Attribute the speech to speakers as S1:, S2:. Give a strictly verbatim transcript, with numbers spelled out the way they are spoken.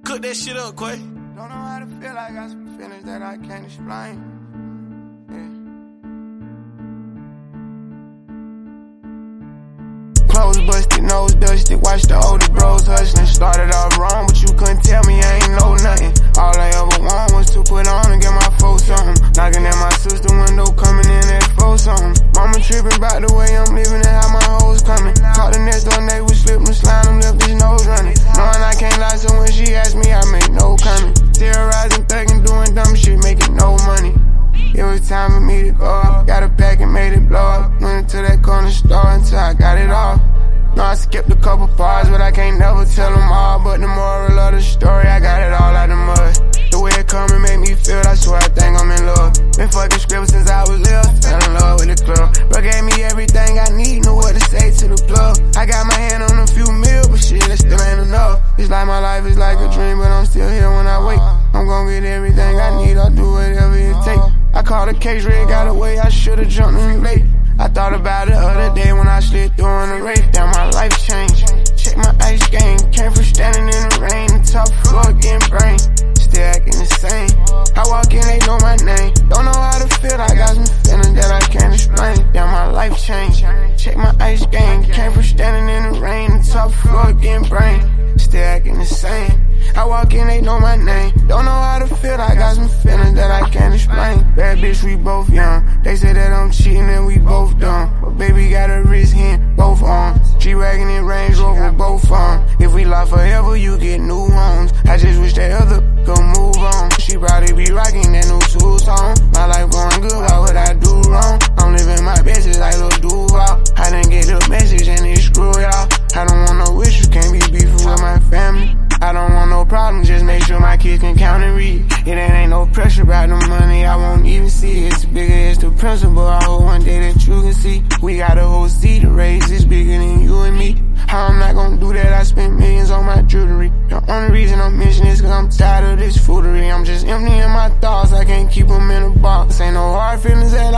S1: Cook that shit up, Quay.
S2: Don't know how to feel, I got some feelings that I can't explain. Yeah. Clothes busted, nose dusted, watch the older bros hustling. Started off wrong, but you couldn't tell me I ain't know nothing. All I ever want was to put on and get my folks something. Knocking at my sister window, coming in at four something. Mama tripping about the way I'm living and how my hoes coming. Caught the next door neighbor, slip and slide him, left his nose running. Knowing I can't lie, so when she asked me, I make no comment. Terrorizing, thugging, doing dumb shit, making no money. It was time for me to go up. Got a pack and made it blow up. Went into that corner store until I got it off. No, I skipped a couple parts, but I can't never tell them all. But the moral of the story, I got it all out the mud. The way it come and make me feel, I swear I think I'm in love. Been fucking scribble since I was little, fell in love with the club. Bro gave me everything I need, know what to say to the plug. I got my hand on a few mil, but shit, that still ain't enough. It's like my life is like a dream, but I'm still here when I wake. I'm gon' get everything I need, I'll do whatever it takes. I caught a case, red got away, I should've jumped in late. I thought about it the other day when I slid through in the race. Damn, my life changed. Check my ice game. Came from standing in the rain. The top floor getting brain. Still acting the same. I walk in, they know my name. Don't know how to feel. I got some feelings that I can't explain. Damn, my life changed. Check my ice game. Came from standing in the rain. The top floor getting brain. Still acting the same. I walk in, they know my name. Don't know how to feel, I got some feelings that I can't explain. Bad bitch, we both young. They say that I'm cheating and we both dumb. But baby got a wrist hand, both arms. G-Wagon and Range Rover, both on. If we lie forever, you get new homes. I just wish that other could move on. She probably be rocking that new two song. My life going good, why would I do wrong? I'm living my best, it's like Lil Duval. I didn't get the message and it screw y'all. I don't want no issues, can't be beefing with my family. I don't want no problem, just make sure my kids can count and read. It ain't, ain't no pressure about the money, I won't even see it. It's bigger, it's the principle, I hope one day that you can see. We got a whole seed to raise, it's bigger than you and me. How I'm not gonna do that, I spent millions on my jewelry. The only reason I'm mentioning this cause I'm tired of this foolery. I'm just emptying my thoughts, I can't keep them in a box. Ain't no hard feelings at